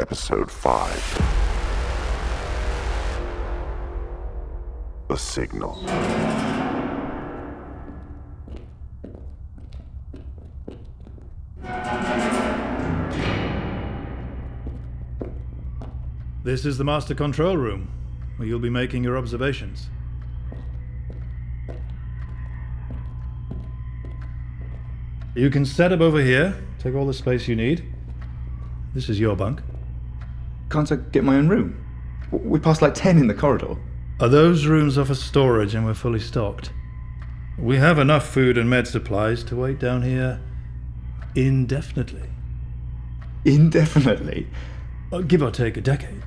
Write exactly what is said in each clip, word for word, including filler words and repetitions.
Episode five. A Signal. This is the Master Control Room, where you'll be making your observations. You can set up over here, take all the space you need. This is your bunk. Can't I get my own room? We passed like ten in the corridor. Are those rooms are for storage and we're fully stocked? We have enough food and med supplies to wait down here indefinitely. Indefinitely? Uh, give or take a decade.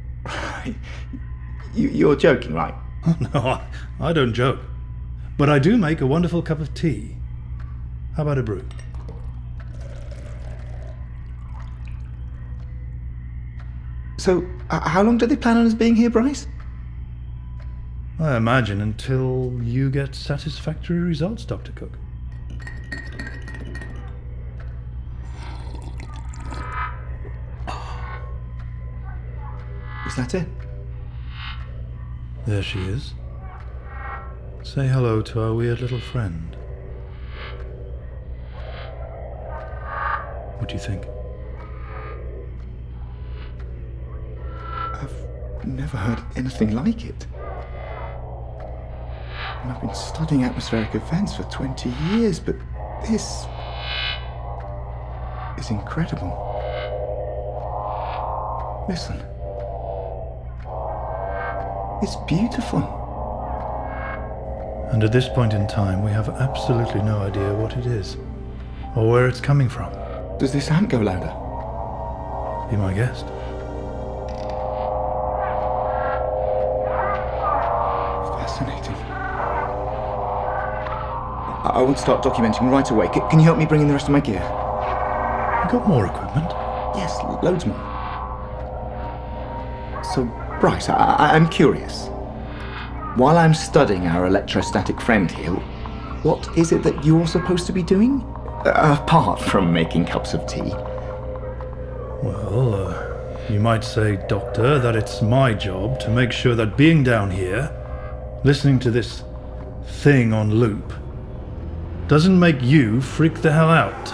you, you're joking, right? No, I, I don't joke. But I do make a wonderful cup of tea. How about a brew? So, uh, how long do they plan on us being here, Bryce? I imagine until you get satisfactory results, Doctor Cook. Is that it? There she is. Say hello to our weird little friend. What do you think? I've never heard anything like it. And I've been studying atmospheric events for twenty years, but this is incredible. Listen. It's beautiful. And at this point in time, we have absolutely no idea what it is, or where it's coming from. Does this amp go louder? Be my guest. Fascinating. I, I want to start documenting right away. C- can you help me bring in the rest of my gear? You got more equipment? Yes, loads more. So, Bryce, I- I- I'm curious. While I'm studying our electrostatic friend here, what is it that you're supposed to be doing? Uh, apart from making cups of tea. Well, uh, you might say, Doctor, that it's my job to make sure that being down here, listening to this thing on loop, doesn't make you freak the hell out.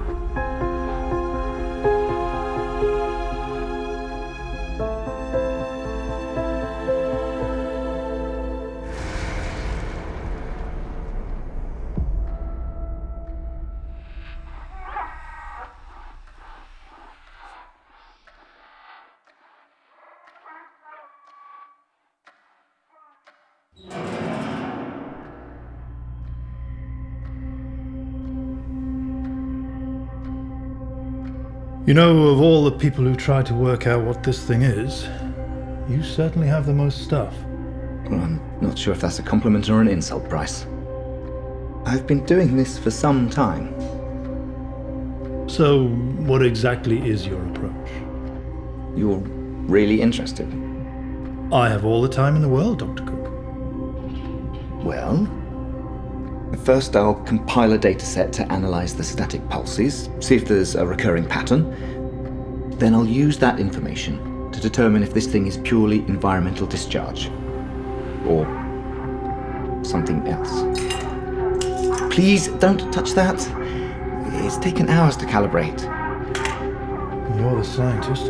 You know, of all the people who try to work out what this thing is, you certainly have the most stuff. Well, I'm not sure if that's a compliment or an insult, Bryce. I've been doing this for some time. So, what exactly is your approach? You're really interested? I have all the time in the world, Doctor Cook. Well, first I'll compile a dataset to analyze the static pulses, see if there's a recurring pattern. Then I'll use that information to determine if this thing is purely environmental discharge or something else. Please don't touch that. It's taken hours to calibrate. You're the scientist.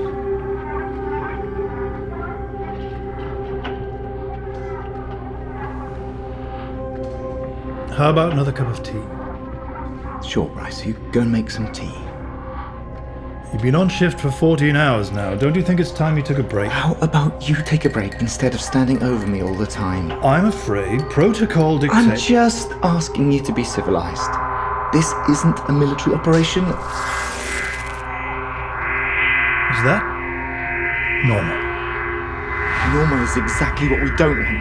How about another cup of tea? Sure, Bryce, you go and make some tea. You've been on shift for fourteen hours now. Don't you think it's time you took a break? How about you take a break instead of standing over me all the time? I'm afraid protocol dictates... I'm just asking you to be civilized. This isn't a military operation. Is that normal? Normal is exactly what we don't want.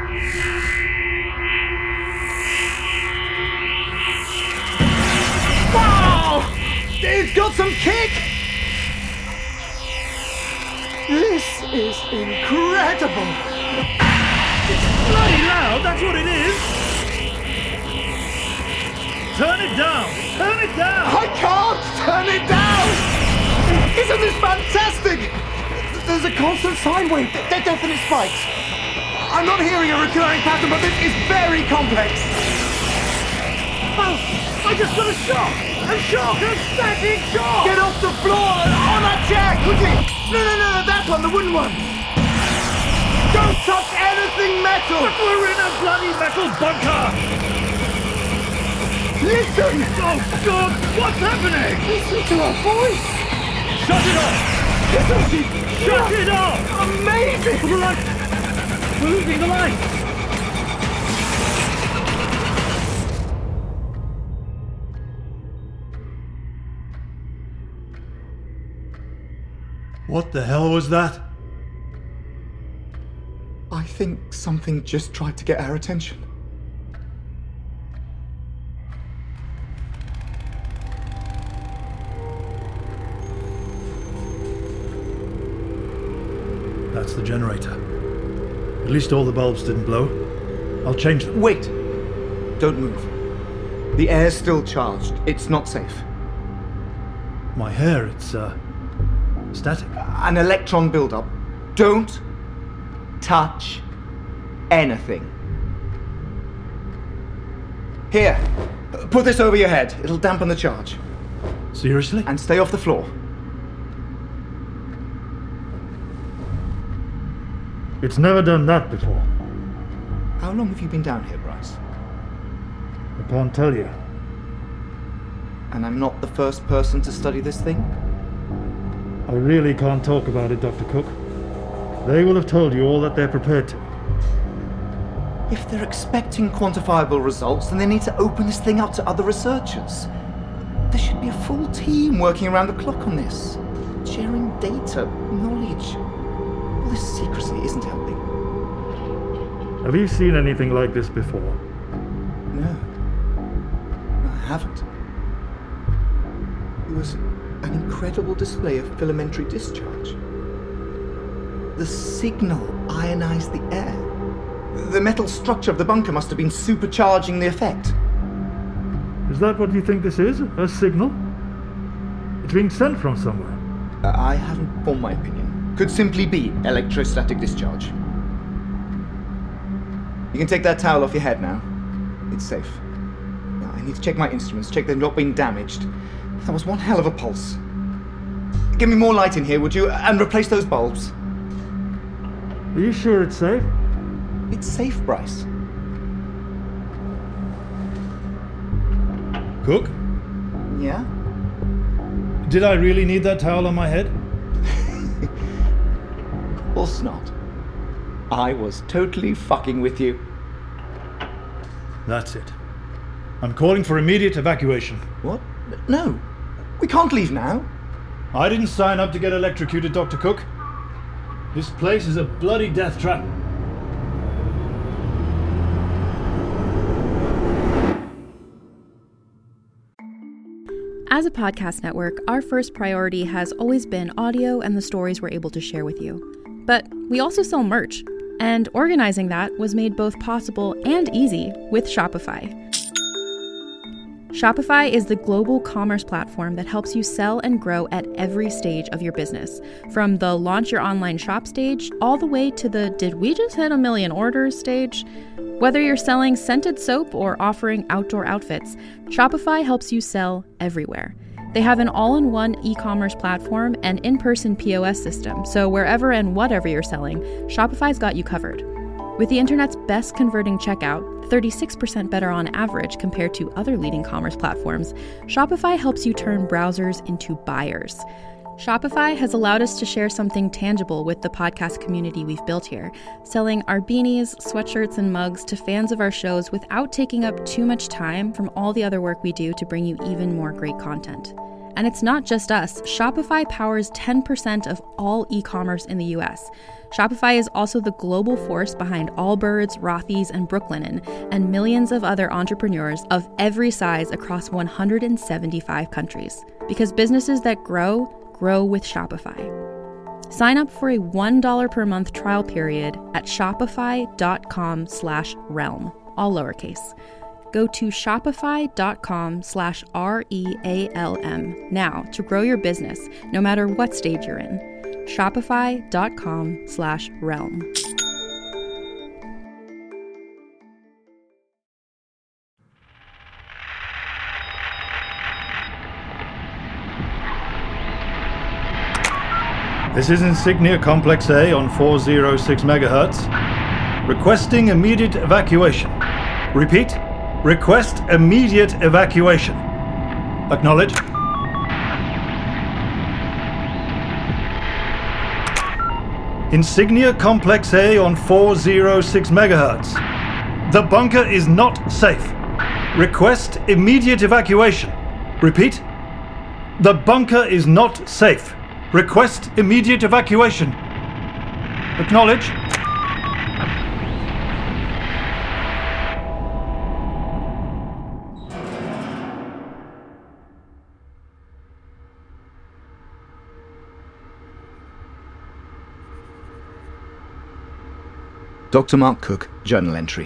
Wow! It's got some kick! This is incredible! It's bloody loud, that's what it is! Turn it down! Turn it down! I can't turn it down! Isn't this fantastic? There's a constant sine wave. They're definite spikes. I'm not hearing a recurring pattern, but this is very complex. Oh, I just got a shock! A shock! A static shock! Get off the floor! On that chair, quickly! No, no, no, that one, the wooden one! Don't touch anything metal! But we're in a bloody metal bunker! Listen! Oh, God! What's happening? Listen to our voice! Shut it off! Listen! Shut it off! Amazing! The light! We're losing the light! What the hell was that? I think something just tried to get our attention. That's the generator. At least all the bulbs didn't blow. I'll change them. Wait! Don't move. The air's still charged. It's not safe. My hair, it's, uh, static. An electron buildup. Don't touch anything. Here, put this over your head. It'll dampen the charge. Seriously? And stay off the floor. It's never done that before. How long have you been down here, Bryce? I can't tell you. And I'm not the first person to study this thing? I really can't talk about it, Doctor Cook. They will have told you all that they're prepared to. If they're expecting quantifiable results, then they need to open this thing up to other researchers. There should be a full team working around the clock on this. Sharing data, knowledge. All this secrecy isn't helping. Have you seen anything like this before? No. I haven't. It was an incredible display of filamentary discharge. The signal ionized the air. The metal structure of the bunker must have been supercharging the effect. Is that what you think this is? A signal? It's being sent from somewhere. Uh, I haven't formed my opinion. Could simply be electrostatic discharge. You can take that towel off your head now. It's safe. Now, I need to check my instruments, check they've not been damaged. That was one hell of a pulse. Give me more light in here, would you? And replace those bulbs. Are you sure it's safe? It's safe, Bryce. Cook? Yeah? Did I really need that towel on my head? Of course not. I was totally fucking with you. That's it. I'm calling for immediate evacuation. What? No. We can't leave now. I didn't sign up to get electrocuted, Doctor Cook. This place is a bloody death trap. As a podcast network, our first priority has always been audio and the stories we're able to share with you. But we also sell merch, and organizing that was made both possible and easy with Shopify. Shopify is the global commerce platform that helps you sell and grow at every stage of your business, from the launch your online shop stage all the way to the did we just hit a million orders stage. Whether you're selling scented soap or offering outdoor outfits, Shopify helps you sell everywhere. They have an all-in-one e-commerce platform and in-person P O S system, so wherever and whatever you're selling, Shopify's got you covered. With the internet's best converting checkout, thirty-six percent better on average compared to other leading commerce platforms, Shopify helps you turn browsers into buyers. Shopify has allowed us to share something tangible with the podcast community we've built here, selling our beanies, sweatshirts, and mugs to fans of our shows without taking up too much time from all the other work we do to bring you even more great content. And it's not just us. Shopify powers ten percent of all e-commerce in the U S. Shopify is also the global force behind Allbirds, Rothy's, and Brooklinen, and millions of other entrepreneurs of every size across one hundred seventy-five countries. Because businesses that grow, grow with Shopify. Sign up for a one dollar per month trial period at shopify.com slash realm, all lowercase. Go to shopify.com slash R E A L M now to grow your business, no matter what stage you're in. Shopify.com slash realm. This is Insignia Complex A on four oh six megahertz. Requesting immediate evacuation. Repeat, request immediate evacuation. Acknowledge. Insignia Complex A on four oh six megahertz. The bunker is not safe. Request immediate evacuation. Repeat, the bunker is not safe. Request immediate evacuation. Acknowledge. Doctor Mark Cook, journal entry.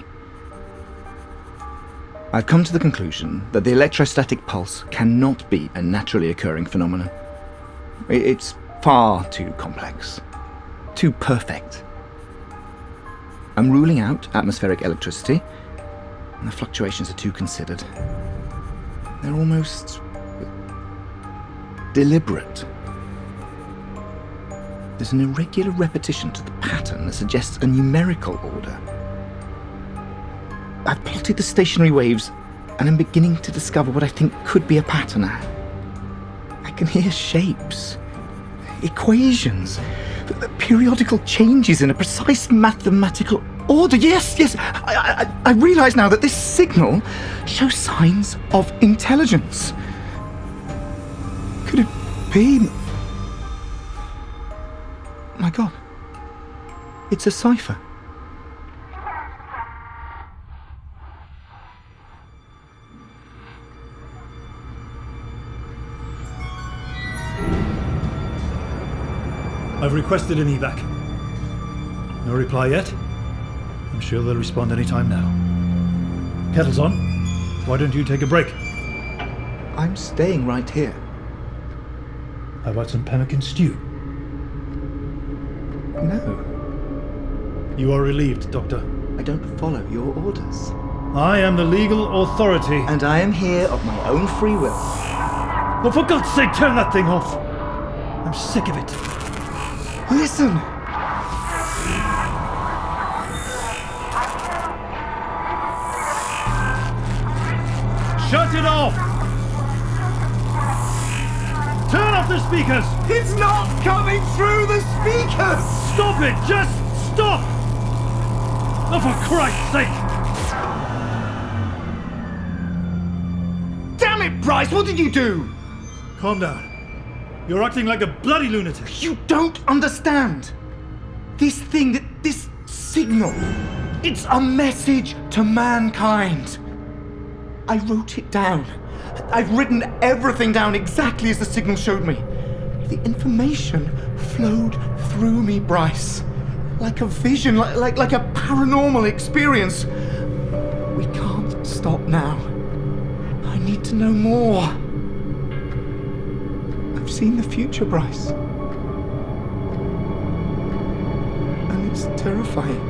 I've come to the conclusion that the electrostatic pulse cannot be a naturally occurring phenomenon. It's far too complex, too perfect. I'm ruling out atmospheric electricity, and the fluctuations are too considered. They're almost deliberate. There's an irregular repetition to the pattern that suggests a numerical order. I've plotted the stationary waves, and I'm beginning to discover what I think could be a pattern. I can hear shapes, equations, periodical changes in a precise mathematical order. Yes, yes, I, I, I realize now that this signal shows signs of intelligence. Could it be... My God, it's a cipher. I've requested an evac. No reply yet. I'm sure they'll respond any time now. Kettle's on. Why don't you take a break? I'm staying right here. How about some pemmican stew? No. You are relieved, Doctor. I don't follow your orders. I am the legal authority. And I am here of my own free will. Oh, for God's sake, turn that thing off! I'm sick of it. Listen! Shut it off! Turn off the speakers! It's not coming through the speakers! Stop it! Just stop! Oh, for Christ's sake! Damn it, Bryce! What did you do? Calm down. You're acting like a bloody lunatic. You don't understand. This thing, this signal, it's a message to mankind. I wrote it down. I've written everything down exactly as the signal showed me. The information flowed through me, Bryce. Like a vision, like, like, like a paranormal experience. We can't stop now. I need to know more. I've seen the future, Bryce. And it's terrifying.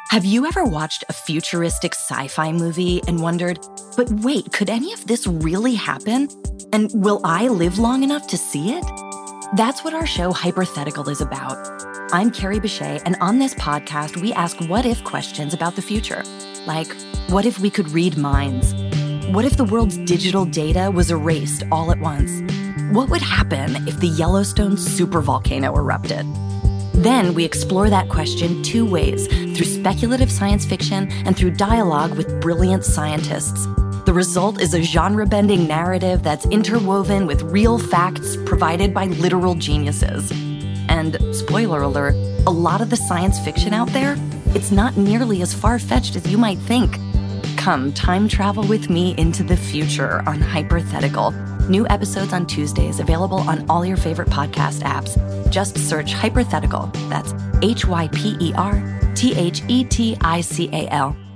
Have you ever watched a futuristic sci-fi movie and wondered, but wait, could any of this really happen? And will I live long enough to see it? That's what our show Hypothetical is about. I'm Carrie Bechet, and on this podcast, we ask what-if questions about the future. Like, what if we could read minds? What if the world's digital data was erased all at once? What would happen if the Yellowstone supervolcano erupted? Then we explore that question two ways, through speculative science fiction and through dialogue with brilliant scientists. The result is a genre-bending narrative that's interwoven with real facts provided by literal geniuses. And, spoiler alert, a lot of the science fiction out there, it's not nearly as far-fetched as you might think. Come time travel with me into the future on Hypothetical. New episodes on Tuesdays, available on all your favorite podcast apps. Just search Hypothetical. That's H Y P E R T H E T I C A L.